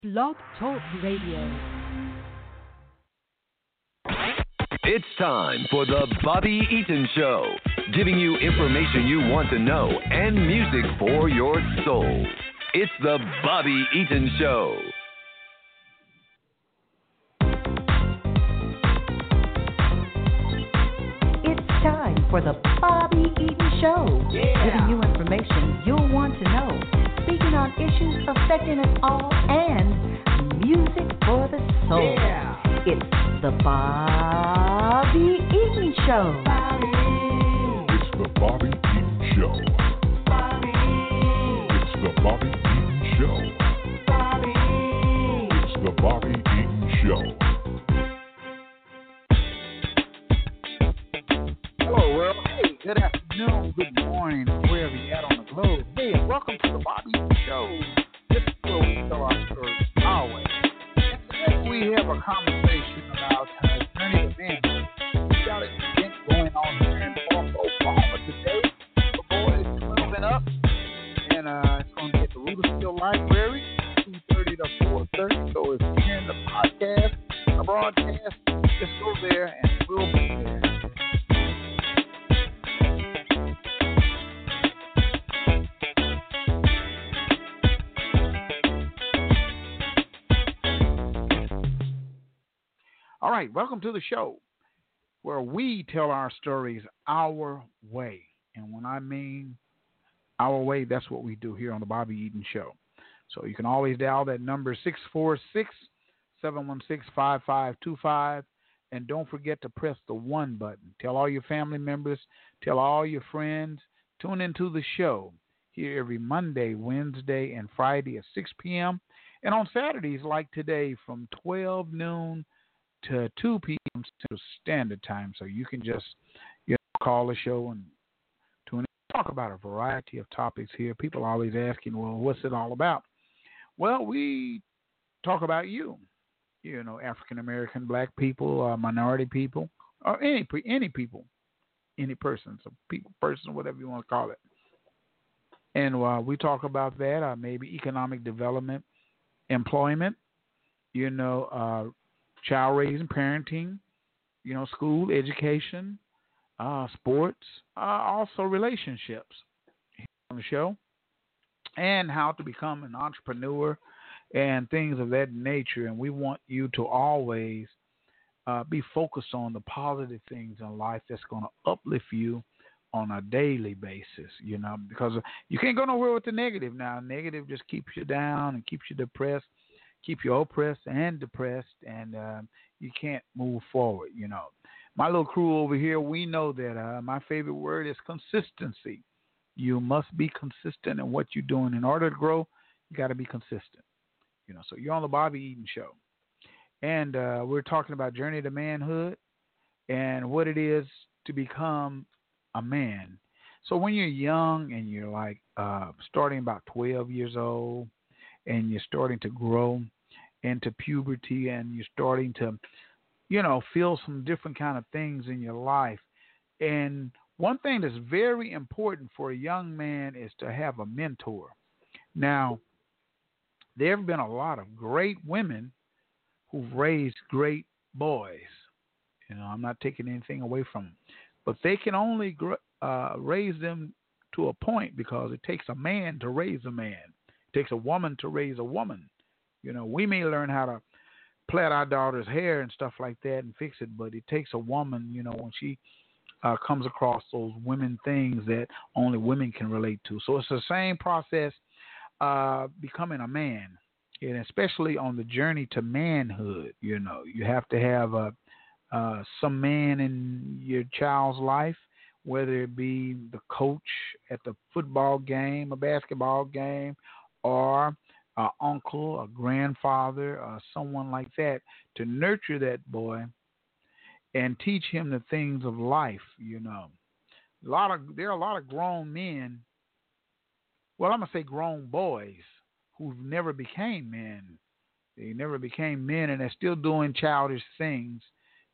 Blog Talk Radio. It's time for the Bobby Eaton Show, giving you information you want to know and music for your soul. It's the Bobby Eaton Show. It's time for the Bobby Eaton Show, giving you information you'll want to know, speaking on issues affecting us all, and music for the soul. It's the Bobby Eaton Show. It's the Bobby Eaton Show. It's the Bobby Eaton Show. It's the Bobby Eaton Show. Hello, world. Hey, good afternoon, good morning, wherever you're at on the globe. Hey, and welcome to the Bobby Eaton Show. This is where we tell our stories our way. And today we have a conversation about journey to manhood. We got an event going on here in North Oklahoma today for boys 12 and up. And it's going to be at the Rudersfield Library, 2:30 to 4:30. So if you're hearing the podcast, the broadcast, just go there and we'll be there. All right, welcome to the show where we tell our stories our way. And when I mean our way, that's what we do here on the Bobby Eaton Show. So you can always dial that number 646-716-5525. And don't forget to press the 1 button. Tell all your family members, tell all your friends. Tune into the show here every Monday, Wednesday, and Friday at 6 p.m. And on Saturdays like today from 12 noon to 2 p.m. Central Standard Time. So you can just call the show and tune in. Talk about a variety of topics here. People are always asking, well, what's it all about? Well, we talk about you, African-American, black people, minority people, or any people, any person, so people, person, whatever you want to call it. And we talk about that, maybe economic development, employment, child raising, parenting, school, education, sports, also relationships here on the show, and how to become an entrepreneur and things of that nature. And we want you to always be focused on the positive things in life that's going to uplift you on a daily basis, because you can't go nowhere with the negative now. Negative just keeps you down and keeps you depressed. Keep you oppressed and depressed, and you can't move forward, My little crew over here, we know that my favorite word is consistency. You must be consistent in what you're doing. In order to grow, you got to be consistent. So you're on the Bobby Eaton Show. And we're talking about journey to manhood and what it is to become a man. So when you're young and you're like starting about 12 years old, and you're starting to grow into puberty, and you're starting to, feel some different kind of things in your life. And one thing that's very important for a young man is to have a mentor. Now, there have been a lot of great women who've raised great boys. I'm not taking anything away from them. But they can only raise them to a point, because it takes a man to raise a man. It takes a woman to raise a woman. We may learn how to plait our daughter's hair and stuff like that and fix it, but it takes a woman, when she comes across those women things that only women can relate to. So it's the same process becoming a man, and especially on the journey to manhood. You have to have some man in your child's life, whether it be the coach at the football game, a basketball game, or an uncle, a grandfather, someone like that, to nurture that boy and teach him the things of life. There are a lot of grown men. Well, I'm gonna say grown boys who've never became men. They never became men, and they're still doing childish things,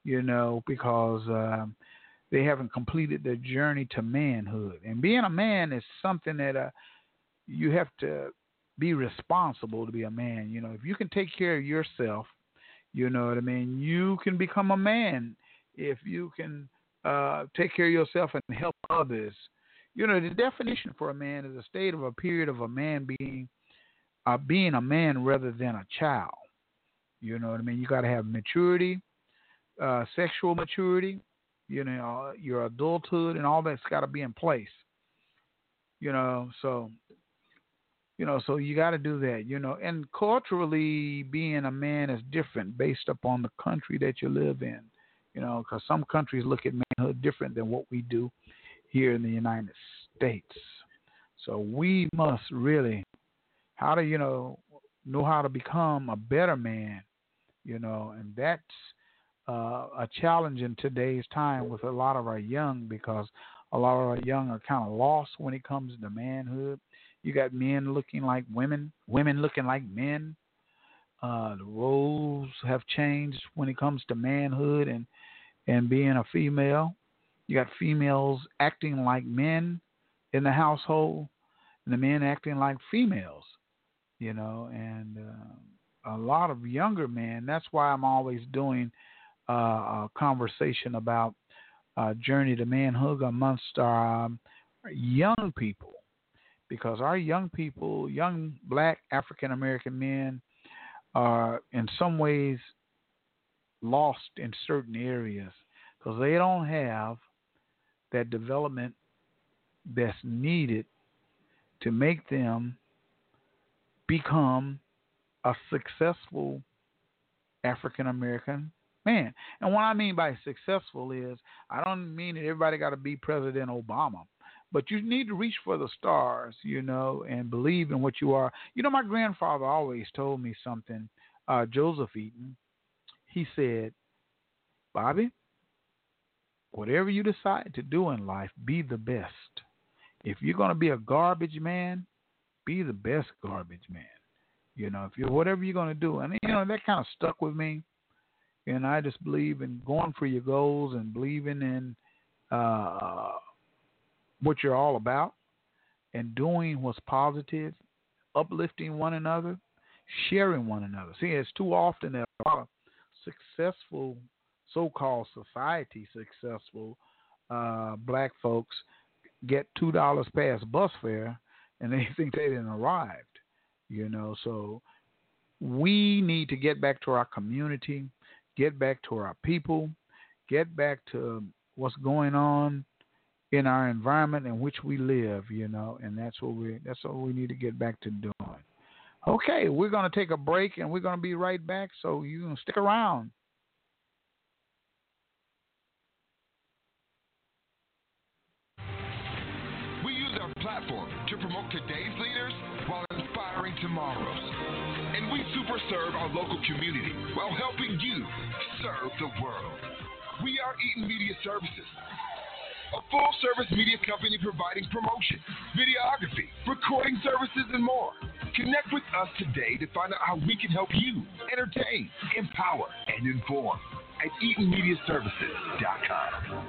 because they haven't completed their journey to manhood. And being a man is something that you have to be responsible to be a man. You know, if you can take care of yourself, you know what I mean, you can become a man. If you can take care of yourself and help others. You know, the definition for a man is a state of a period of a man being a man rather than a child. You know what I mean? You got to have maturity, sexual maturity, you know, your adulthood and all that's got to be in place. You know, so you got to do that, you know. And culturally, being a man is different based upon the country that you live in, you know, because some countries look at manhood different than what we do here in the United States. So we must really, how to, you know how to become a better man, you know, and that's a challenge in today's time with a lot of our young, because a lot of our young are kind of lost when it comes to manhood. You got men looking like women, women looking like men. The roles have changed when it comes to manhood and being a female. You got females acting like men in the household, and the men acting like females, you know, and a lot of younger men. That's why I'm always doing a conversation about journey to manhood amongst our young people, because our young people, young black African American men, are in some ways lost in certain areas because they don't have that development that's needed to make them become a successful African American man. And what I mean by successful is, I don't mean that everybody got to be President Obama, but you need to reach for the stars, you know, and believe in what you are. You know, my grandfather always told me something, Joseph Eaton. He said, Bobby, whatever you decide to do in life, be the best. If you're going to be a garbage man, be the best garbage man. You know, if you're whatever you're going to do. And, you know, that kind of stuck with me. And I just believe in going for your goals and believing in what you're all about and doing what's positive, uplifting one another, sharing one another. See, it's too often that a lot of successful, so-called society successful black folks get $2 past bus fare and they think they didn't arrived, you know. So we need to get back to our community, get back to our people, get back to what's going on in our environment in which we live, you know, and that's what we need to get back to doing. Okay, we're going to take a break and we're going to be right back, so you can stick around. We use our platform to promote today's leaders while inspiring tomorrow's. And we super serve our local community while helping you serve the world. We are Eaton Media Services, a full-service media company providing promotion, videography, recording services, and more. Connect with us today to find out how we can help you entertain, empower, and inform at EatonMediaServices.com.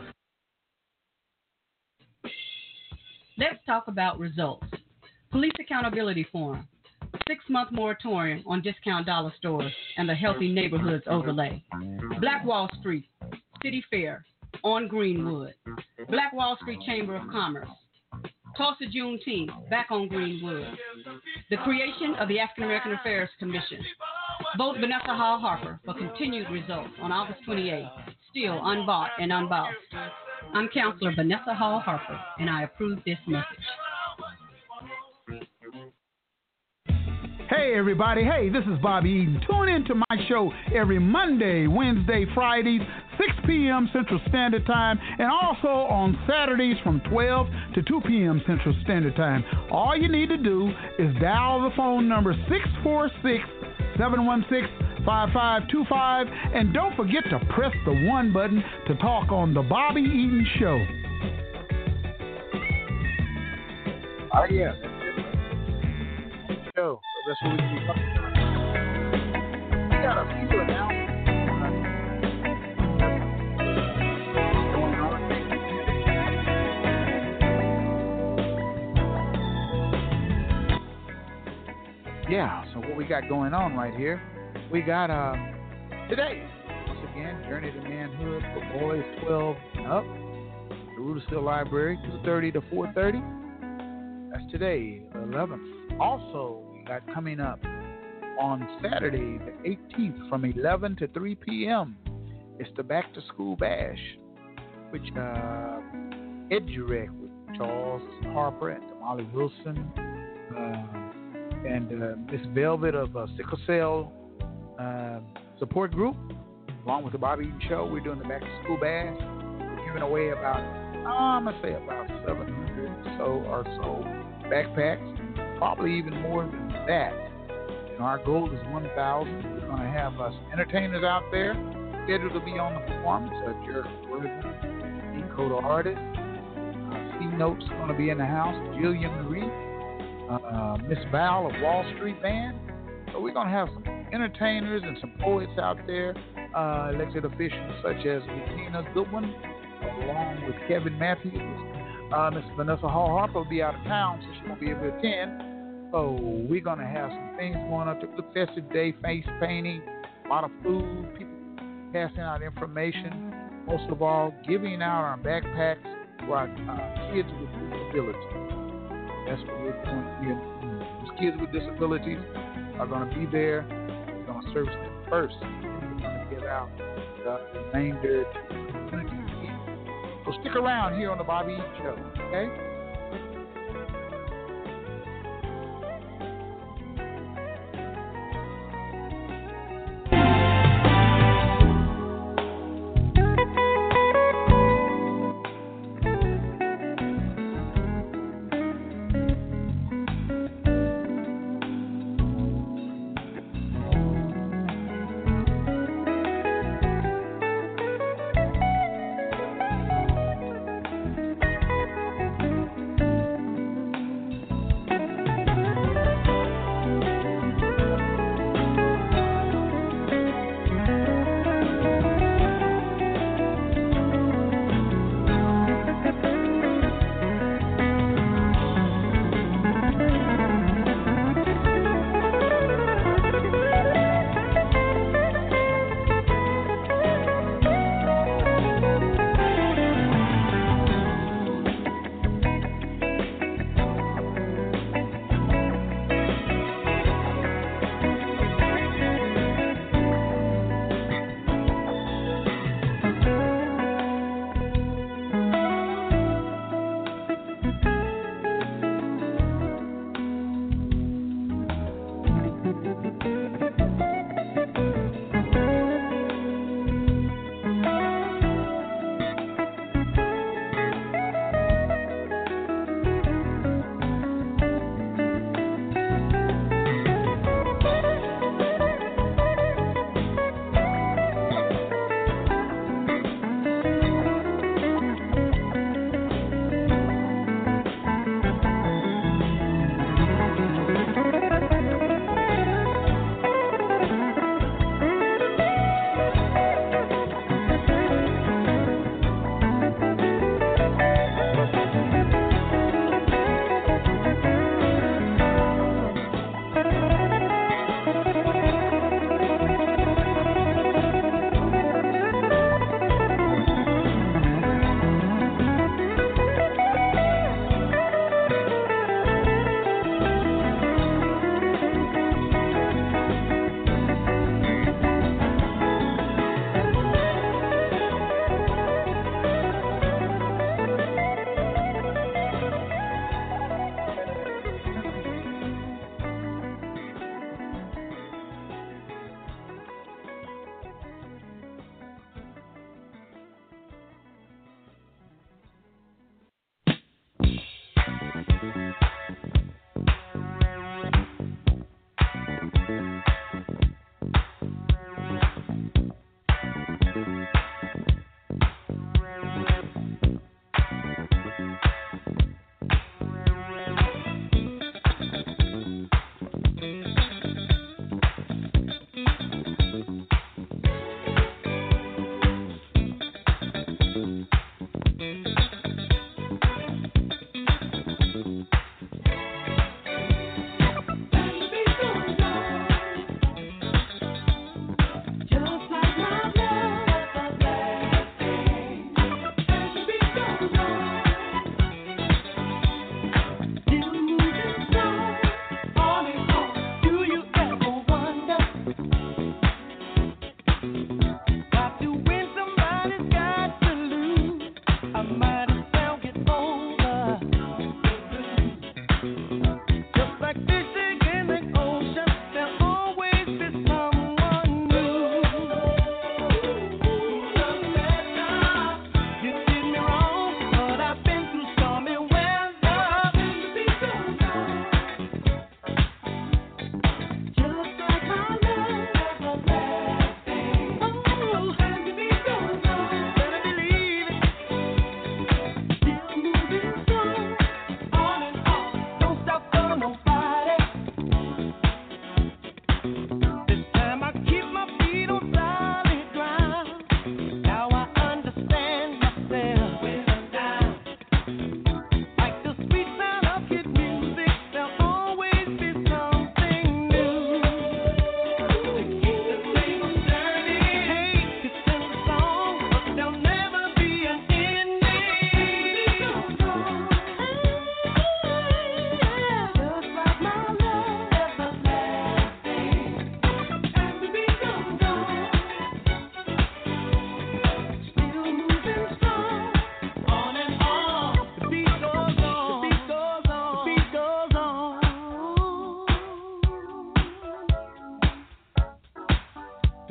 Let's talk about results. Police Accountability Forum, 6-month moratorium on discount dollar stores and the Healthy Neighborhoods overlay. Black Wall Street, City Fair, on Greenwood. Black Wall Street Chamber of Commerce. Tulsa Juneteenth, back on Greenwood. The creation of the African American Affairs Commission. Vote Vanessa Hall Harper for continued results on August 28th, still unbought and unbossed. I'm Counselor Vanessa Hall Harper, and I approve this message. Hey, everybody. Hey, this is Bobby Eaton. Tune in to my show every Monday, Wednesday, Fridays, 6 p.m. Central Standard Time, and also on Saturdays from 12 to 2 p.m. Central Standard Time. All you need to do is dial the phone number 646-716-5525, and don't forget to press the 1 button to talk on The Bobby Eaton Show. Oh, yeah. Show. So that's what we can be talking about. We got a few announcements going on. we got going on right here. We got today, once again, Journey to Manhood for boys 12 and up. The Rudolph Library, 2:30 to 4:30. That's today, the 11th. Also, we got coming up on Saturday, the 18th, from 11 to 3 p.m. It's the Back to School Bash, which EduRec with Charles Harper and Molly Wilson and Miss Velvet of Sickle Cell Support Group, along with the Bobby Eaton Show. We're doing the Back to School Bash. We're giving away about 700 or so backpacks, probably even more than that. Our goal is 1,000. We're going to have some entertainers out there scheduled to be on the performance. Jerry Worthing, Dakota Artist, C-Note's going to be in the house, Jillian Marie, Miss Val of Wall Street Band. So we're going to have some entertainers and some poets out there, elected officials such as Regina Goodwin, along with Kevin Matthews. Miss Vanessa Hall Harper will be out of town, so she won't be able to attend. So we're going to have some things going up. The festive day, face painting, a lot of food, people passing out information. Most of all, giving out our backpacks for our kids with disabilities. That's what we're doing here. Those kids with disabilities are going to be there. We're going to service them first. And we're going to give out the remainder to the community. So stick around here on the Bobby Eaton Show, okay?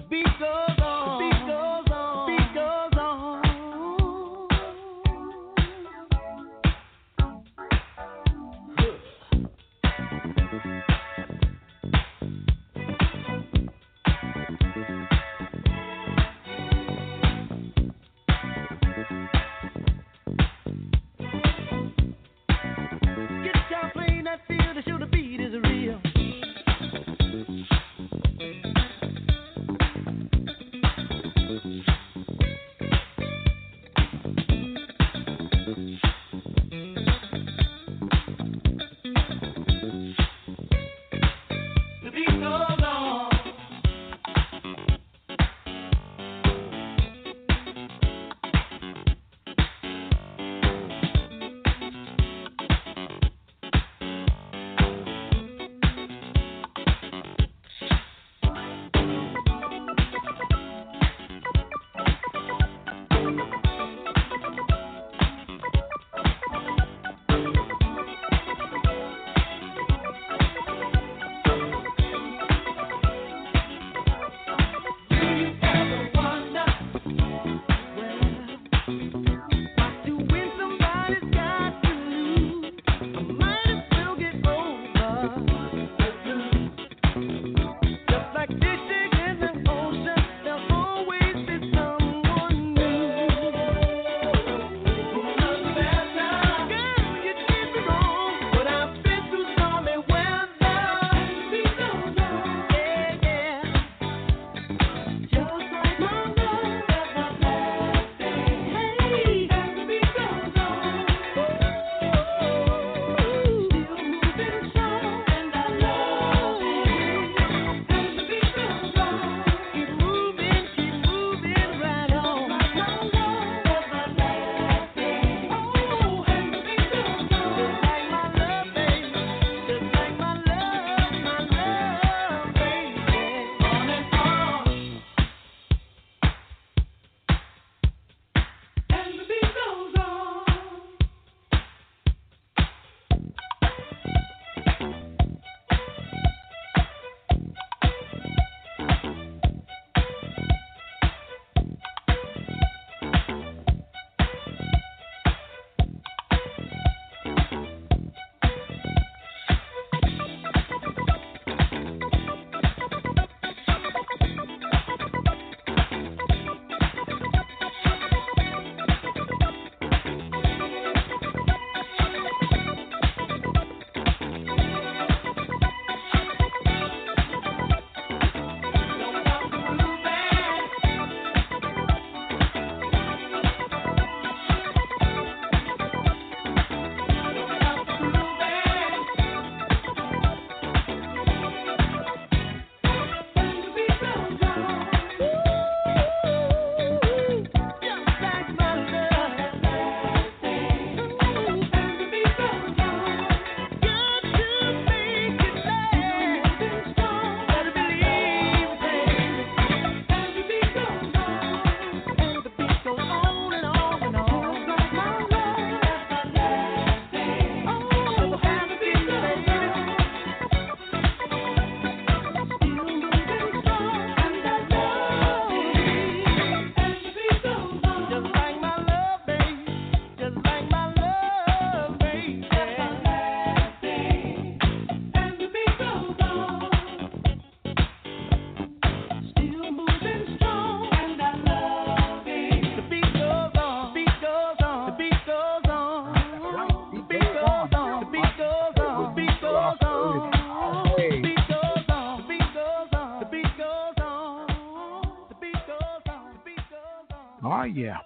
Oh, yeah.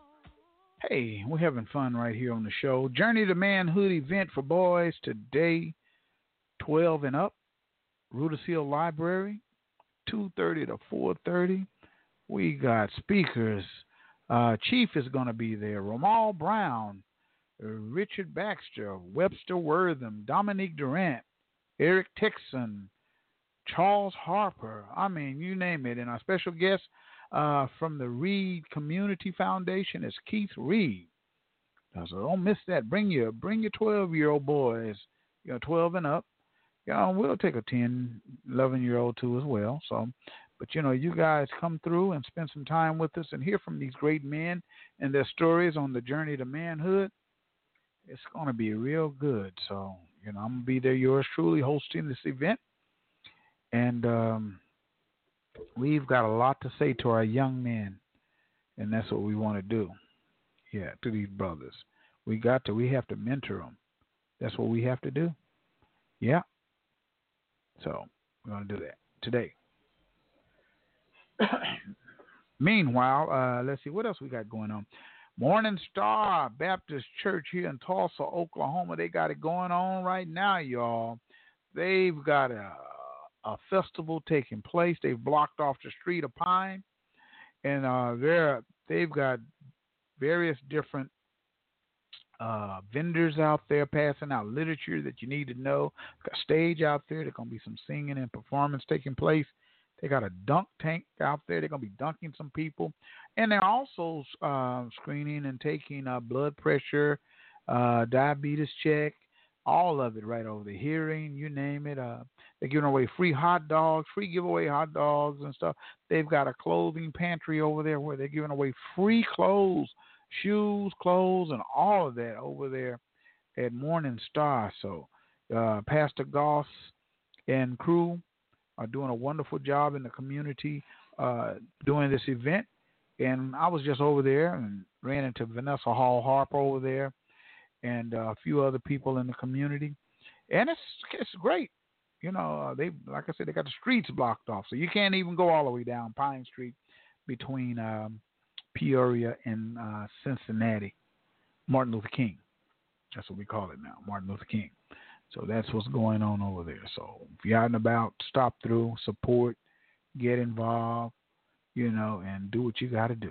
Hey, we're having fun right here on the show. Journey to Manhood event for boys today, 12 and up. Rudisill Library, 2:30 to 4:30. We got speakers. Chief is going to be there. Ramal Brown, Richard Baxter, Webster Wortham, Dominique Durant, Eric Texan, Charles Harper. I mean, you name it. And our special guest from the Reed Community Foundation is Keith Reed. So don't miss that. Bring your 12-year-old boys, 12 and up. We'll take a 10, 11-year-old too as well. So But, you guys come through and spend some time with us and hear from these great men and their stories on the journey to manhood. It's going to be real good. So, I'm going to be there, yours truly, hosting this event. And we've got a lot to say to our young men, and that's what we want to do. Yeah, to these brothers. We have to mentor them. That's what we have to do. Yeah. So we're going to do that today. Meanwhile, let's see what else we got going on. Morning Star Baptist Church here in Tulsa, Oklahoma. They got it going on right now, y'all. They've got a festival taking place. They've blocked off the street of Pine, and they've got various different vendors out there passing out literature that you need to know. Got a stage out there. There's going to be some singing and performance taking place. They got a dunk tank out there. They're going to be dunking some people. And they're also screening and taking blood pressure, diabetes check, all of it right over there. Hearing, you name it. They're giving away free hot dogs, free giveaway hot dogs and stuff. They've got a clothing pantry over there where they're giving away free clothes, shoes, clothes, and all of that over there at Morning Star. So Pastor Goss and crew are doing a wonderful job in the community doing this event. And I was just over there and ran into Vanessa Hall Harper over there and a few other people in the community. And it's great. They, like I said, they got the streets blocked off. So you can't even go all the way down Pine Street between Peoria and Cincinnati. Martin Luther King. That's what we call it now, Martin Luther King. So that's what's going on over there. So if you're out and about, stop through, support, get involved, and do what you got to do.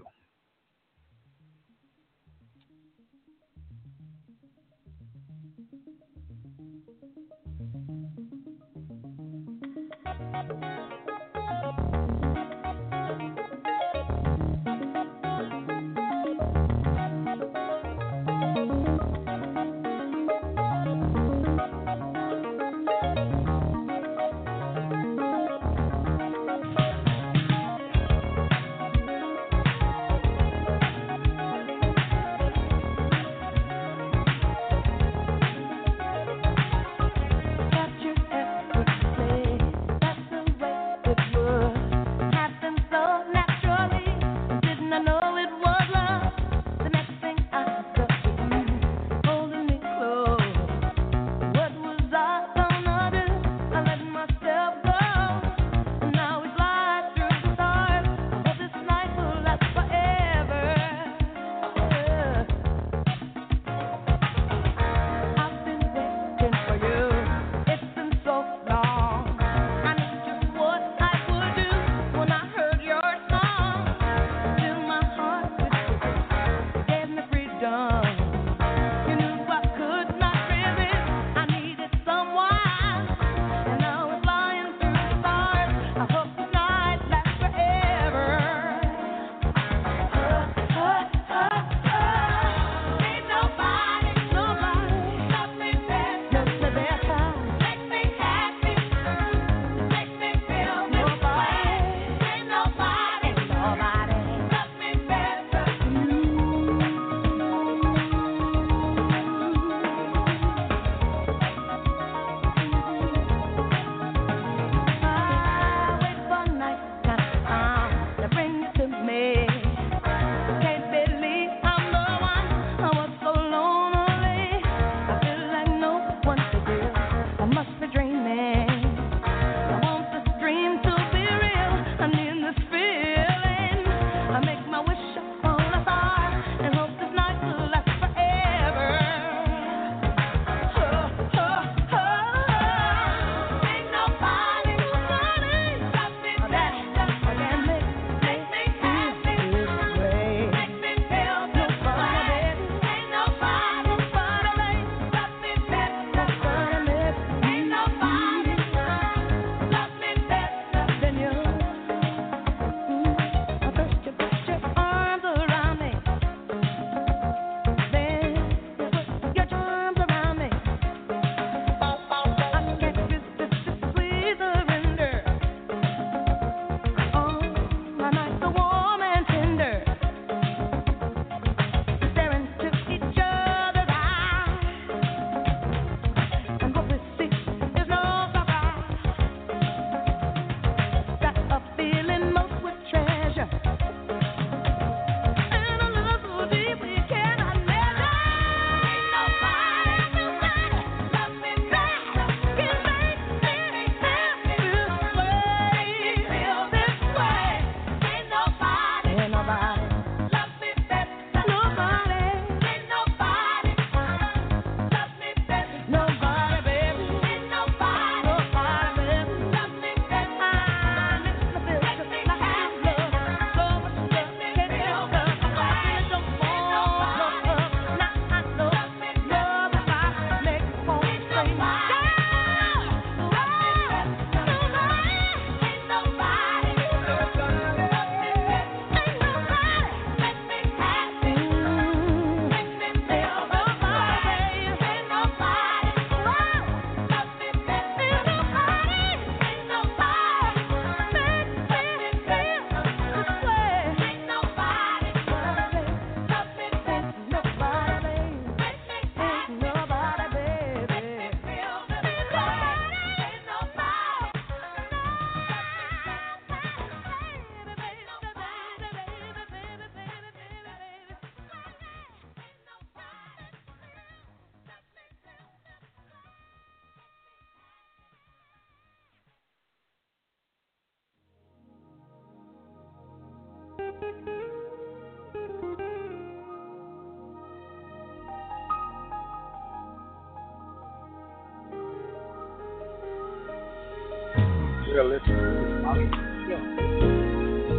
You're listening to the Bobby Eaton Show.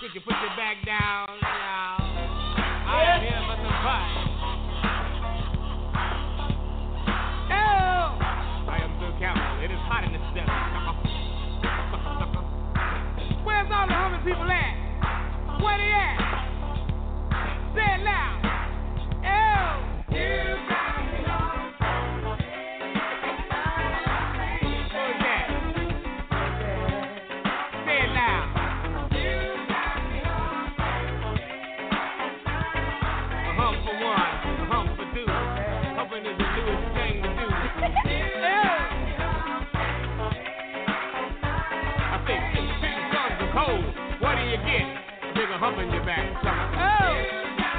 Could you put your back down now? I am here for some fun. Oh! I am Sir Campbell. It is hot in this cell. Where's all the humming people at? Where they at? Say it loud. Oh! You got me on. What is that? Say it loud. A hump for one, a hump for two. Humping is the newest thing to do. I think 6 tons of cold. What do you get? A bigger hump in your back. Oh!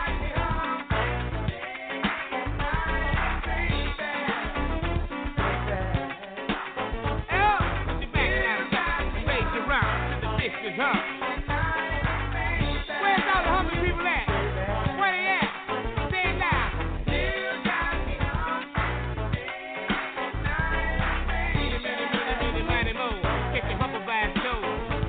Where's all the hungry people at? Where they at? Say it loud. Mighty mo. Kick the humper by his toe.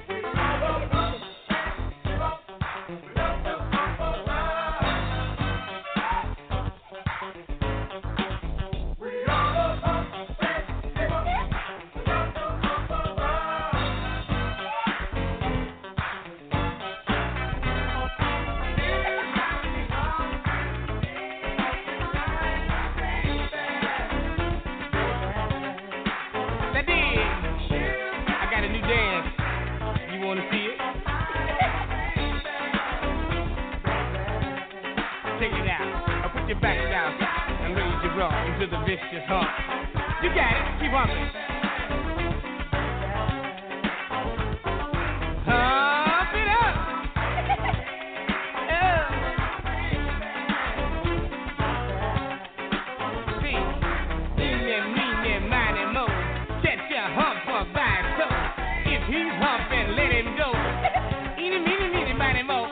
Back down and raise your rump into the vicious hump. You got it. Keep humping. Hump it up. See, mean, mighty mo. Set your hump up by his toe. If he's humping, let him go. Meeny, mighty mo.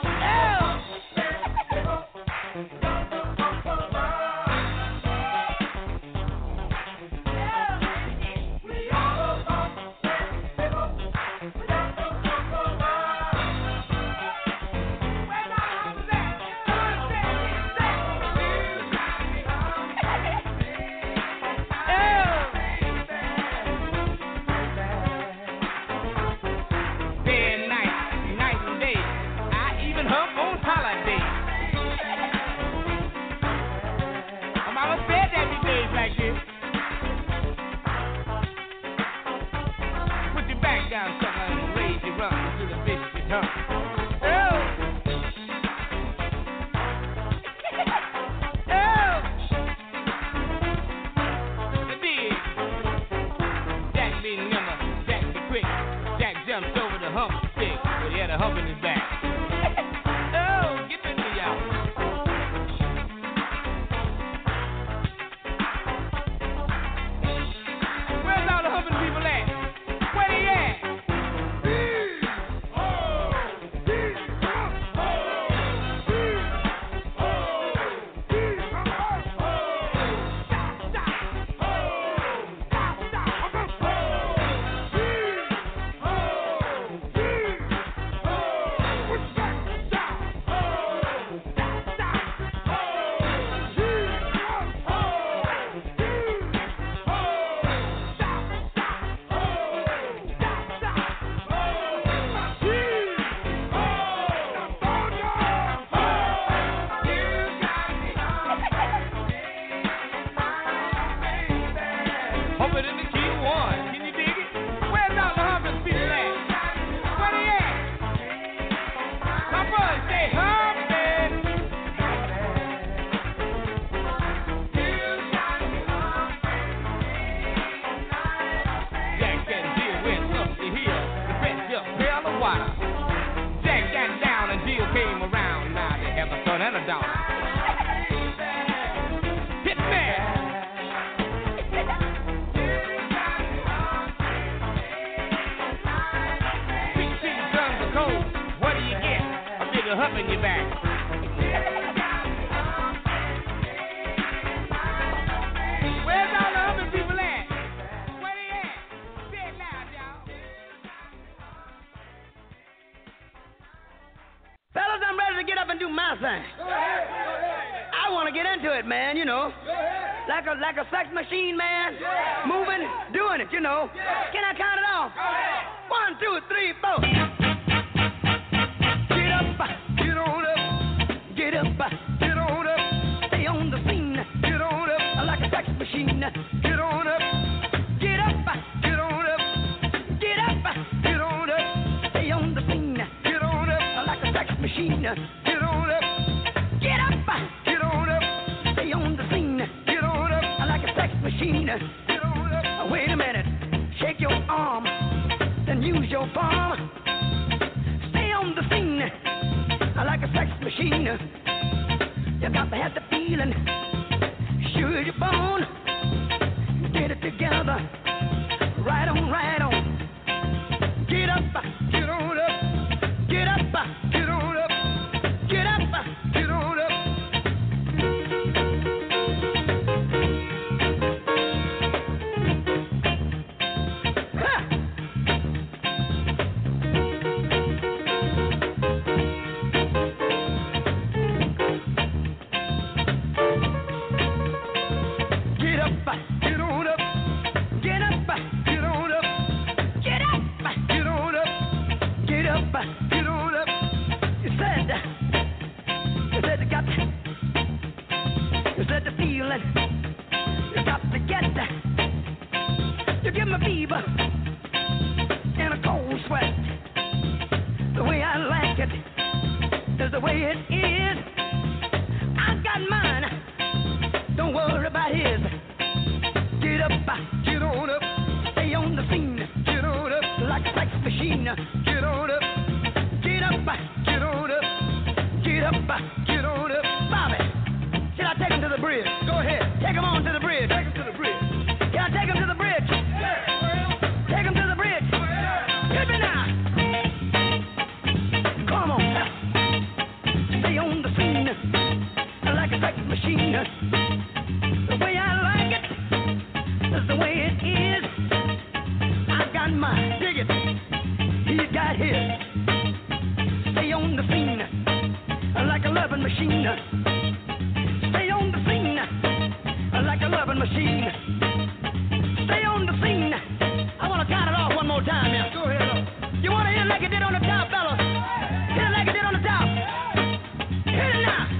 up and do my thing. I want to get into it, man, you know. Like a sex machine, man. Moving, doing it, you know. Can I count it off? 1, 2, 3, 4. Get up, get on up. Get up, get on up. Stay on the scene. Get on up. Like a sex machine. Get on up. Get up, get on up. Get up, get on up. Stay on the scene. Get on up. Like a sex machine. Get on up. Get up, get on up. Stay on the scene. Get on up. Like a sex machine. Get on up. Wait a minute. Shake your arm. Then use your palm. Stay on the scene. Like a sex machine. You got to have the feeling. Sure your bone. Get it together. Right on, right on. Get up, get on up. Get up, get on up. Get up, get on up. Ha! Get up, get on up. Get up, get on up. Get up, get on up. Get up, get on up. You said you said the feeling. You got to get that. You give me fever and a cold sweat. The way I like it is the way it is. I got mine. Don't worry about his. Get up, get on up. Stay on the scene. Get on up like a sex machine. Get on up. Get up, get on up. Get up, get on up. Bobby, should I take him to the bridge? Go ahead. Take him on to the bridge. Take him to the bridge. Can I take him to the bridge? Take him to the bridge. Hit me now. Come on now. Stay on the scene like a sex machine. The way I like it is the way it is. I got mine. Dig it. He got his. Stay on the scene like a loving machine. Stay on the scene like a loving machine. Stay on the scene. I want to count it off one more time now. Go ahead. You want to hit it like it did on the top, fellas? Hit it like it did on the top. Hit it now.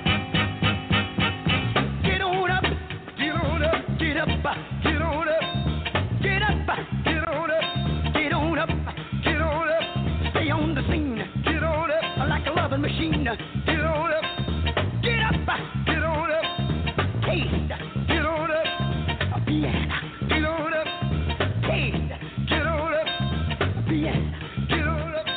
Get on up. Get on up. Get up. Get on up. Get up. Get on up. Get on up. Get on up. Stay on the scene. Get on up. Like a loving machine. Get on up. Get up. Get on up. Taste. Get on up. Piano. Get on up. Taste. Get on up. Piano. Get on up.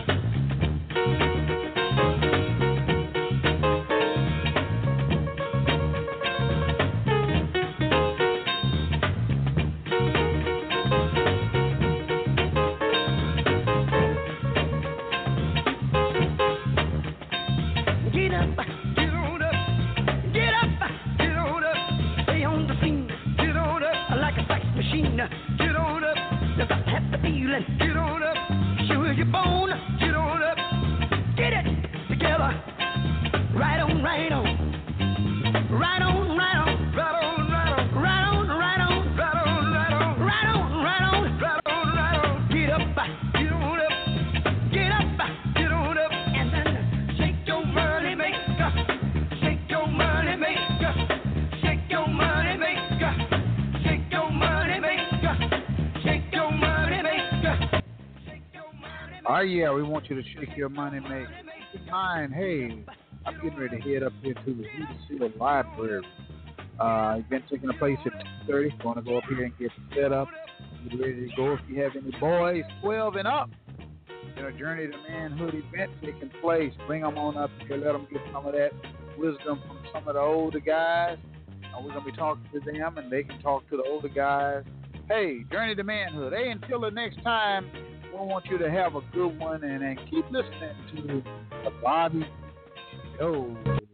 Get up, get on up, get up, get on up. Stay on the scene, get on up like a sex machine. Get on up, you got to have the feeling. Get on up, sure as your bone. Get on up, get it together. Right on, right on, right on, right on, right on, right on, right on, right on, right on, right on, right on, right on, right on, right on. Get up, get on up, get up, get on up, and then shake your money maker, shake your money maker, shake your money maker, shake your money maker, shake your money maker, shake your money maker. Oh, yeah, we want you to shake your money, make mine. Hey, I'm getting ready to head up here to the Udacity Library. Event taking place at 2:30. Going to go up here and get set up. Get ready to go. If you have any boys 12 and up, Journey to Manhood event taking place. Bring them on up here. Let them get some of that wisdom from some of the older guys. We're going to be talking to them, and they can talk to the older guys. Hey, Journey to Manhood. Hey, until the next time, we want you to have a good one and keep listening to the Bobby Show.